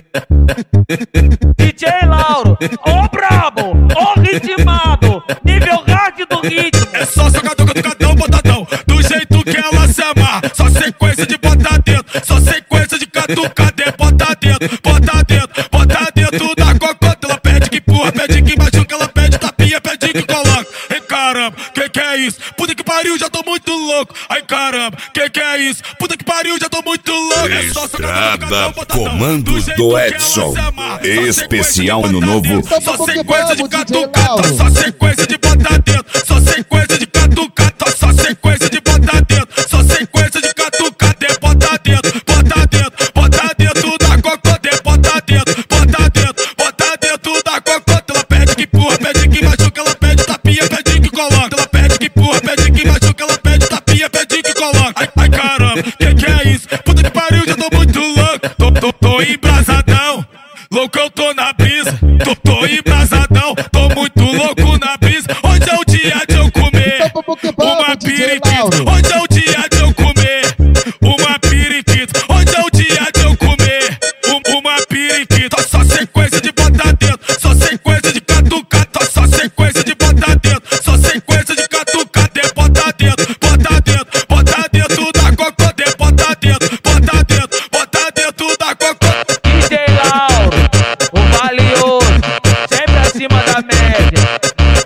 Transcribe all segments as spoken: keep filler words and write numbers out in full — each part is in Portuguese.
D J Lauro, ô brabo, ô ritmado, nível hard do ritmo. É só socadão, catucadão, botadão, do jeito que ela se amarra. Só sequência de botar dentro, só sequência de catucadê. Bota dentro, bota dentro, bota dentro da cocota. Ela pede que empurra, pede que machuca, ela pede tapinha, pede que coloca. Ai caramba, que que é isso? Puta que pariu, já tô muito louco. Ai caramba, que que é isso? Puta que pariu, já tô muito louco. É só Estrada Comandos do Edson. Especial no novo. Só sequência de catucata, só sequência de botar dentro, só sequência de catucata, só sequência de botar dentro, só sequência de catucata. Bota dentro, bota dentro, bota dentro da cocota, bota dentro, bota dentro, bota dentro da cocota. Ela pede que empurra, pede que machuca, ela pede tapinha, pede que coloca. Ela pede que empurra, pede que machuca, ela pede tapinha, pede que coloca. Ai, ai caramba, que que é isso? Puta que pariu, já tô muito louco. Tô, tô, tô embrasadão, louco eu tô na brisa. Tô, tô embrasadão, tô muito louco na brisa. Hoje é o dia de eu comer uma periquita. Hoje é o dia de eu comer uma periquita. Hoje é o dia de eu comer um, uma periquita. Só sequência de botar dentro, só sequência de catucata, só sequência de botar dentro, só sequência de catucata. Bota dentro, bota dentro, bota dentro da cocota, bota dentro, bota dentro, bota dentro da cocota. D J Lauro, o valioso, sempre acima da média.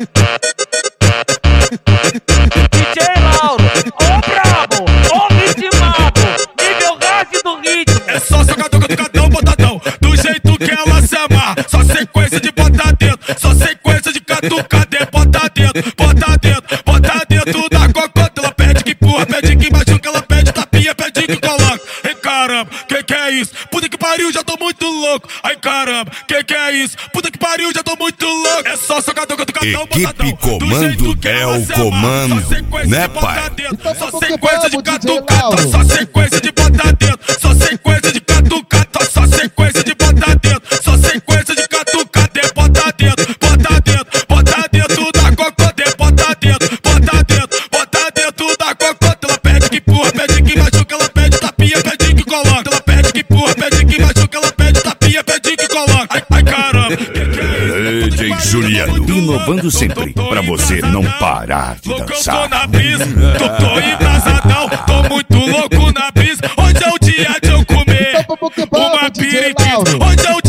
D J Lauro, ô brabo, ô ritmado, nível hard do ritmo. É só socadão, catucadão, botadão, do jeito que ela se amarra. Só sequência de botar dentro, só sequência de catucadê. Bota dentro, bota dentro, bota dentro da cocota. Ela pede que empurra, pede que machuca, ela pede tapinha, pede que coloca. Ai caramba, que que é isso? Puta que pariu, já tô muito louco. Ai caramba, que que é isso? Puta que pariu, já tô muito louco. É só socadão, catucadão, botadão, Equipe Comando Del Comando, né pai? Só sequência de catucata, só sequência de botar dentro, só sequência de catucata, só sequência de botar dentro, só sequência de catucata. Bota dentro, bota dentro, bota dentro da cocota, bota dentro, bota dentro, bota dentro da cocota. Ela pede que empurra, pede que machuca, ela pede tapinha, pede que coloca. Ela pede que empurra, pede que machuca, ela pede tapinha, pede que coloca. Ai, ai caramba, que que é isso? D J Juliano, inovando sempre, pra você não parar de Louco eu tô dançar. na brisa, tô, tô embrasadão, tô muito louco na brisa. Hoje é o dia de eu comer uma periquita. Hoje é o